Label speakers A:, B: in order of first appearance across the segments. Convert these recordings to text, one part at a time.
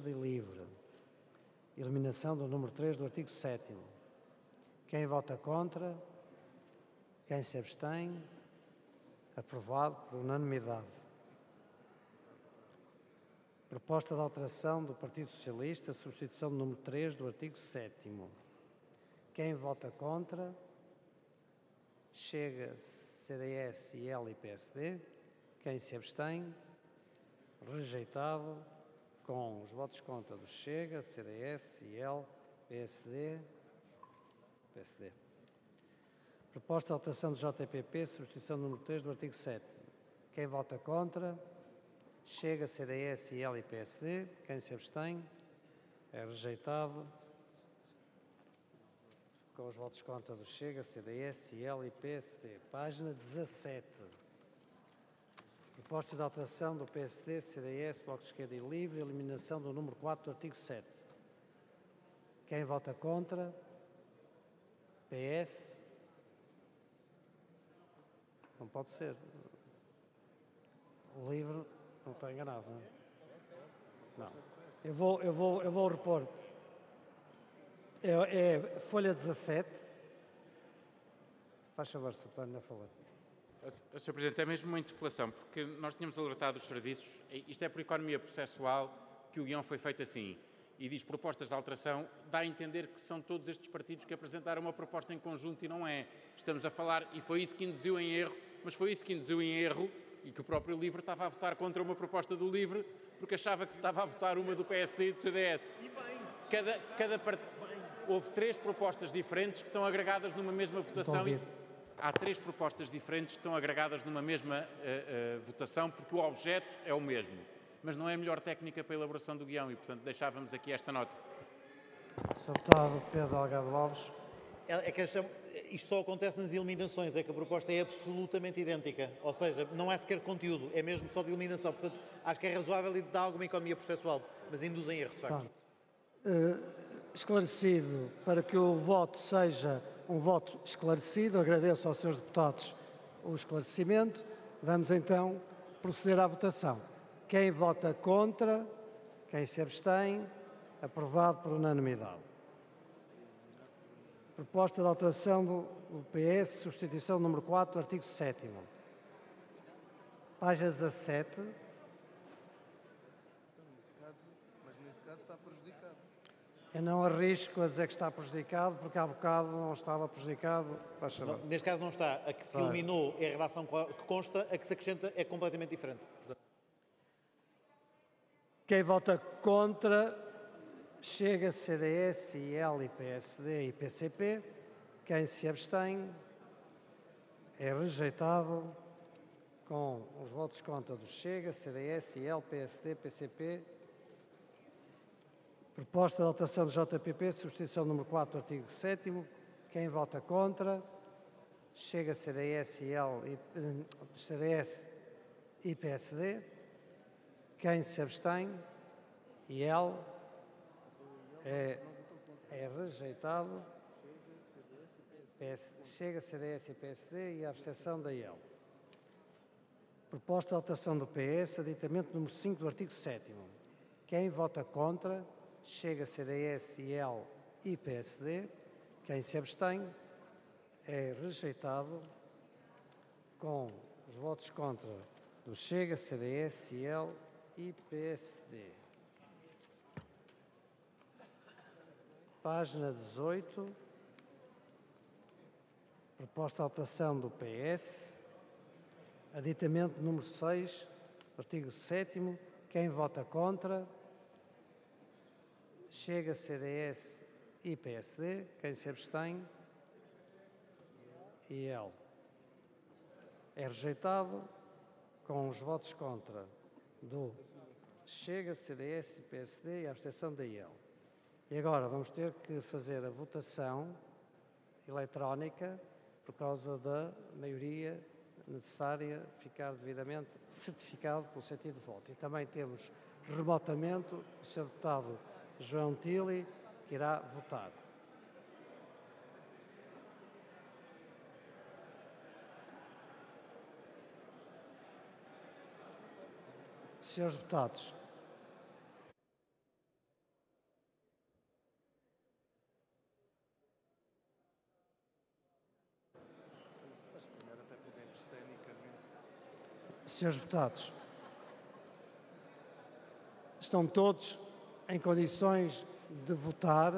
A: esquerda e livre. Eliminação do número 3 do artigo 7º. Quem vota contra? Quem se abstém? Aprovado por unanimidade. Proposta de alteração do Partido Socialista, substituição do número 3 do artigo 7º. Quem vota contra? Chega, CDS, IL e PSD. Quem se abstém? Rejeitado, com os votos contra do Chega, CDS, IL, PSD. Proposta de alteração do JPP, substituição do número 3 do artigo 7. Quem vota contra? Chega, CDS, IL e PSD. Quem se abstém? É rejeitado, com os votos contra do Chega, CDS, IL e PSD. Página 17. Propostas de alteração do PSD, CDS, Bloco de Esquerda e Livre, eliminação do número 4 do artigo 7. Quem vota contra? PS. Não pode ser. O Livre não está enganado, não é? Não. Eu vou repor. É folha 17. Faz favor, Sr. Deputado, na favor.
B: Sr. Presidente, é mesmo uma interpelação, porque nós tínhamos alertado os serviços, isto é por economia processual que o guião foi feito assim, e diz propostas de alteração, dá a entender que são todos estes partidos que apresentaram uma proposta em conjunto e não é. Estamos a falar, e foi isso que induziu em erro, mas foi isso que induziu em erro e que o próprio LIVRE estava a votar contra uma proposta do LIVRE porque achava que se estava a votar uma do PSD e do CDS. Houve 3 propostas diferentes que estão agregadas numa mesma votação. Há 3 propostas diferentes que estão agregadas numa mesma votação porque o objeto é o mesmo. Mas não é a melhor técnica para a elaboração do guião e, portanto, deixávamos aqui esta nota.
A: Sr. Deputado Pedro Delgado Alves.
C: Isto só acontece nas eliminações, é que a proposta é absolutamente idêntica. Ou seja, não é sequer conteúdo, é mesmo só de eliminação. Portanto, acho que é razoável e dá alguma economia processual, mas induz em erro, de facto.
A: Esclarecido, para que o voto seja um voto esclarecido, agradeço aos senhores deputados o esclarecimento. Vamos então proceder à votação. Quem vota contra, quem se abstém, aprovado por unanimidade. Proposta de alteração do PS, substituição do número 4 do artigo 7º. Página 17.
D: Mas nesse caso está prejudicado.
A: Eu não arrisco a dizer que está prejudicado, porque há bocado não estava prejudicado. Faz favor.
C: Não, neste caso não está. A que se eliminou é a redação que consta, a que se acrescenta é completamente diferente.
A: Quem vota contra, Chega, CDS, IL, PSD e PCP. Quem se abstém é rejeitado, com os votos contra do Chega, CDS, IL, PSD, PCP. Proposta de alteração do JPP, substituição número 4 do artigo 7º. Quem vota contra? Chega, CDS, e PSD. Quem se abstém? IL. É rejeitado. Chega, CDS e PSD e a abstenção da IL. Proposta de alteração do PS, aditamento número 5 do artigo 7º. Quem vota contra? Chega, CDS, IL e PSD. Quem se abstém? É rejeitado, com os votos contra do Chega, CDS, IL e PSD. Página 18. Proposta de alteração do PS. Aditamento número 6, artigo 7º. Quem vota contra? Chega, CDS e PSD. Quem se abstém? IL. É rejeitado, com os votos contra do Chega, CDS e PSD e a abstenção da IL. E agora vamos ter que fazer a votação eletrónica por causa da maioria necessária ficar devidamente certificado pelo sentido de voto. E também temos remotamente o Sr. Deputado João Tili, que irá votar. Senhores deputados, Senhores deputados, estão todos em condições de votar.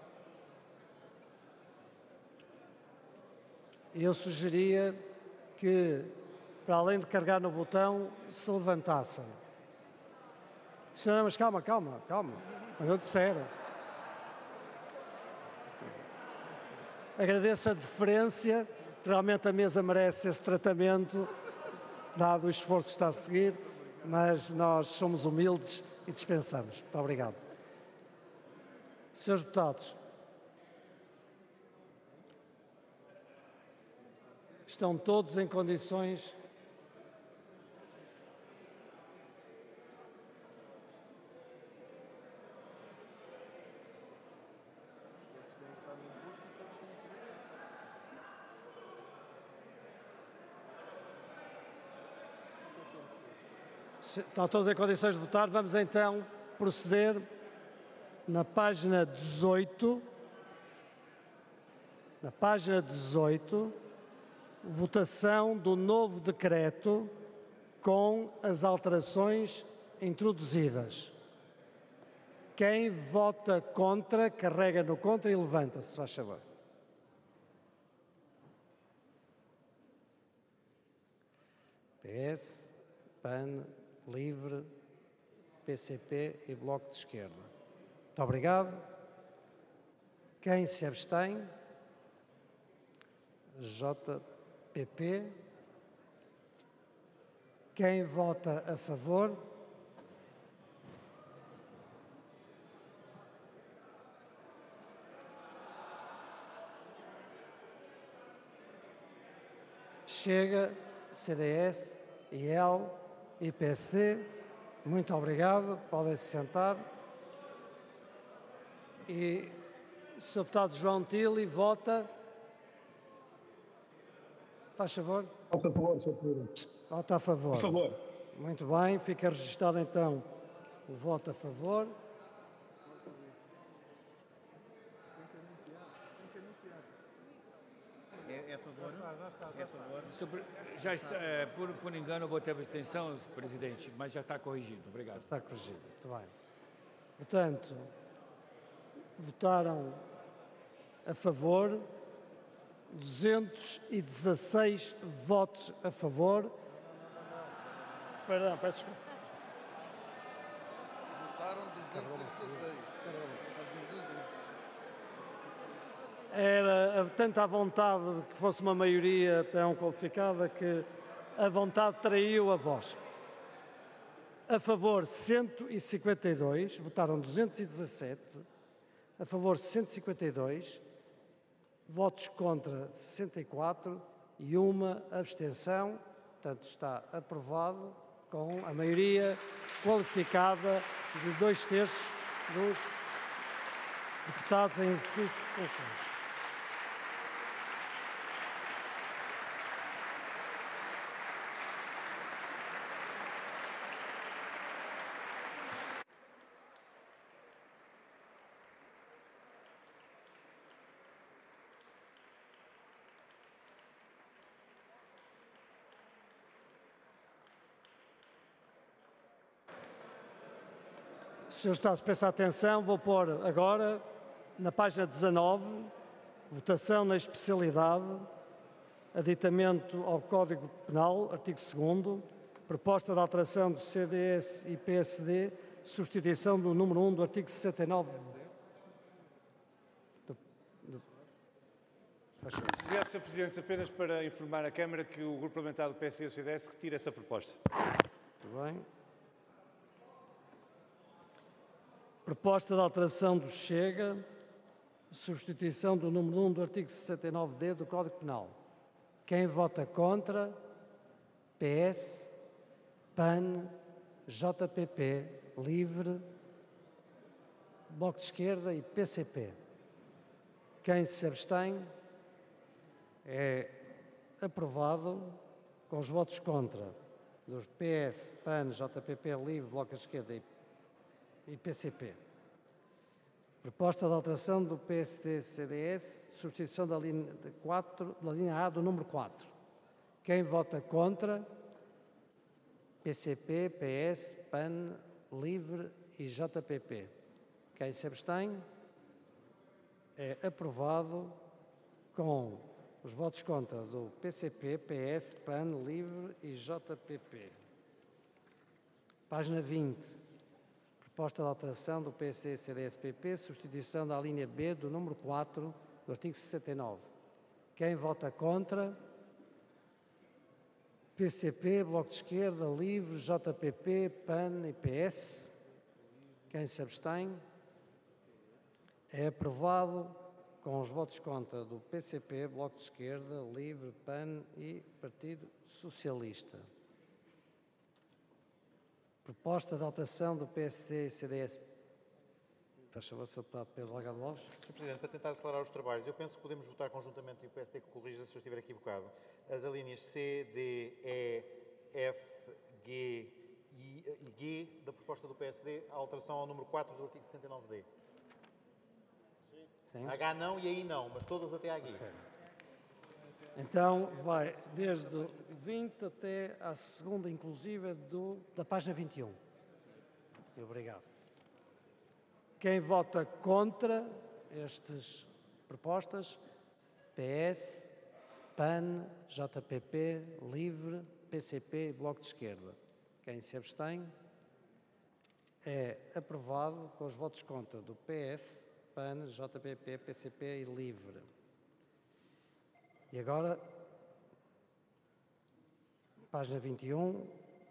A: Eu sugeria que, para além de carregar no botão, se levantassem. Não, mas calma. Quando eu disser. Agradeço a deferência, realmente a mesa merece esse tratamento, dado o esforço que está a seguir, mas nós somos humildes e dispensamos. Muito obrigado. Senhores deputados, estão todos em condições Estão todos em condições de votar. Vamos então proceder na página 18. Na página 18, votação do novo decreto com as alterações introduzidas. Quem vota contra, carrega no contra e levanta-se, se faz favor. PS, PAN, LIVRE, PCP e Bloco de Esquerda. Muito obrigado. Quem se abstém? JPP. Quem vota a favor? Chega, CDS, IL e PSD. Muito obrigado. Podem se sentar. E o Sr. Deputado João Tille vota. Faz favor.
E: Voto a favor, Sr. Presidente.
A: Vota a favor.
E: A favor.
A: Muito bem. Fica registado então o voto a favor.
F: É a favor? É a favor?
G: Já está, por engano, eu votei abstenção, Presidente, mas já está corrigido. Obrigado.
A: Está corrigido. Muito bem. Portanto, votaram a favor 216 votos a favor. Perdão, peço desculpa.
D: Votaram 216.
A: Era tanta a vontade de que fosse uma maioria tão qualificada que a vontade traiu a voz. A favor 152, votaram 217, a favor 152, votos contra 64 e uma abstenção. Portanto, está aprovado com a maioria qualificada de 2/3 dos deputados em exercício de funções. Senhores Deputados, peço atenção, vou pôr agora, na página 19, votação na especialidade, aditamento ao Código Penal, artigo 2º, proposta de alteração do CDS e PSD, substituição do número 1 do artigo 69.
H: Obrigado, Sr. Presidente. Apenas para informar a Câmara que o Grupo Parlamentar do PSD e do CDS retira essa proposta.
A: Muito bem. Proposta de alteração do Chega, substituição do número 1 do artigo 69D do Código Penal. Quem vota contra? PS, PAN, JPP, LIVRE, Bloco de Esquerda e PCP. Quem se abstém? É aprovado com os votos contra dos PS, PAN, JPP, LIVRE, Bloco de Esquerda e PCP. Proposta de alteração do PSD-CDS, substituição da linha A do número 4. Quem vota contra? PCP, PS, PAN, LIVRE e JPP. Quem se abstém? É aprovado com os votos contra do PCP, PS, PAN, LIVRE e JPP. Página 20. Proposta de alteração do PSD, CDS-PP, substituição da linha B do número 4 do artigo 69. Quem vota contra? PCP, Bloco de Esquerda, LIVRE, JPP, PAN e PS. Quem se abstém? É aprovado com os votos contra do PCP, Bloco de Esquerda, LIVRE, PAN e Partido Socialista. Proposta de alteração do PSD e CDS. Faz favor, Sr. Deputado Pedro Delgado Alves.
C: Sr. Presidente, para tentar acelerar os trabalhos, eu penso que podemos votar conjuntamente, e o PSD que corrija se eu estiver equivocado, as alíneas C, D, E, F, G e G da proposta do PSD, a alteração ao número 4 do artigo 69D.
A: Sim.
C: H não e aí não, mas todas até à G.
A: Okay. Então, vai desde o 20 até à segunda inclusiva da página 21. Obrigado. Quem vota contra estas propostas? PS, PAN, JPP, LIVRE, PCP e Bloco de Esquerda. Quem se abstém? É aprovado com os votos contra do PS, PAN, JPP, PCP e LIVRE. E agora, página 21.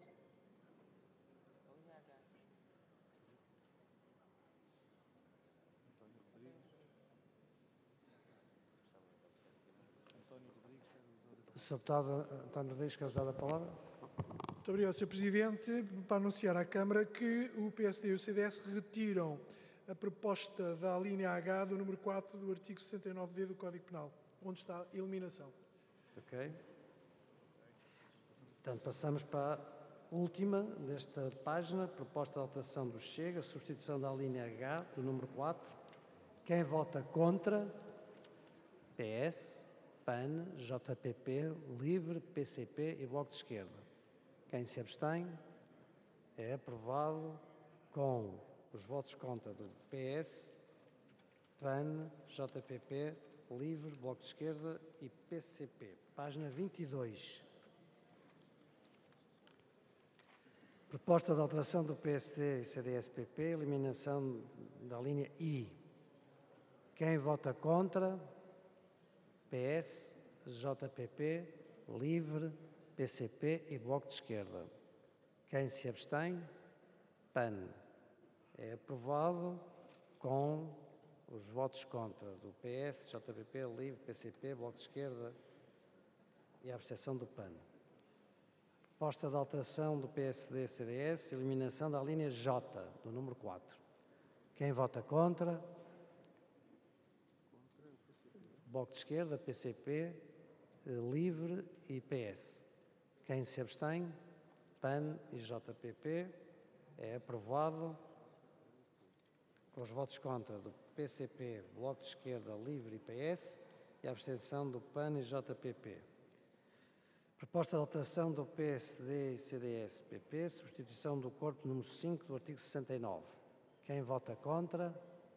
A: O Sr. Deputado António Rodrigues quer usar a palavra?
I: Muito obrigado, Sr. Presidente. Para anunciar à Câmara que o PSD e o CDS retiram a proposta da linha H do número 4 do artigo 69D do Código Penal, onde está a eliminação.
A: Ok. Portanto, passamos para a última desta página, proposta de alteração do Chega, substituição da linha H do número 4. Quem vota contra? PS, PAN, JPP, LIVRE, PCP e Bloco de Esquerda. Quem se abstém? É aprovado com os votos contra do PS, PAN, JPP, LIVRE, Bloco de Esquerda e PCP. Página 22. Proposta de alteração do PSD e CDS-PP, eliminação da linha I. Quem vota contra? PS, JPP, LIVRE, PCP e Bloco de Esquerda. Quem se abstém? PAN. É aprovado com os votos contra do PS, JPP, LIVRE, PCP, Bloco de Esquerda e a abstenção do PAN. Proposta de alteração do PSD-CDS, eliminação da linha J, do número 4. Quem vota contra? Bloco de Esquerda, PCP, LIVRE e PS. Quem se abstém? PAN e JPP. É aprovado com os votos contra do PCP, Bloco de Esquerda, LIVRE e PS e a abstenção do PAN e JPP. Proposta de alteração do PSD e CDS-PP, substituição do corpo número 5 do artigo 69. Quem vota contra?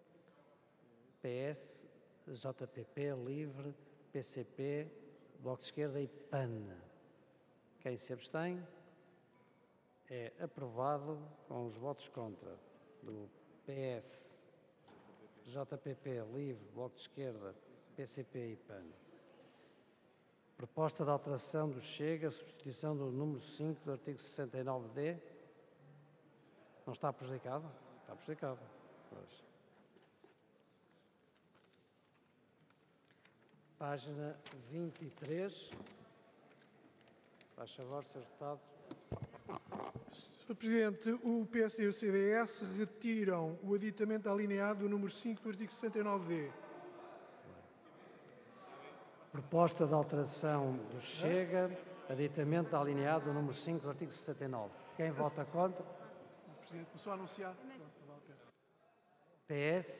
A: PS, JPP, LIVRE, PCP, Bloco de Esquerda e PAN. Quem se abstém? É aprovado com os votos contra do PS, JPP, LIVRE, Bloco de Esquerda, PCP e PAN. Proposta de alteração do Chega, substituição do número 5 do artigo 69D. Não está prejudicado? Está prejudicado. Pois. Página 23. Faz favor, Sr. Deputado.
I: Sr. Presidente, o PSD e o CDS retiram o aditamento da linha A do número 5 do artigo 69D.
A: Proposta de alteração do Chega, aditamento da linha A do número 5 do artigo 69. Quem vota contra?
I: Presidente, começou a anunciar.
A: PS,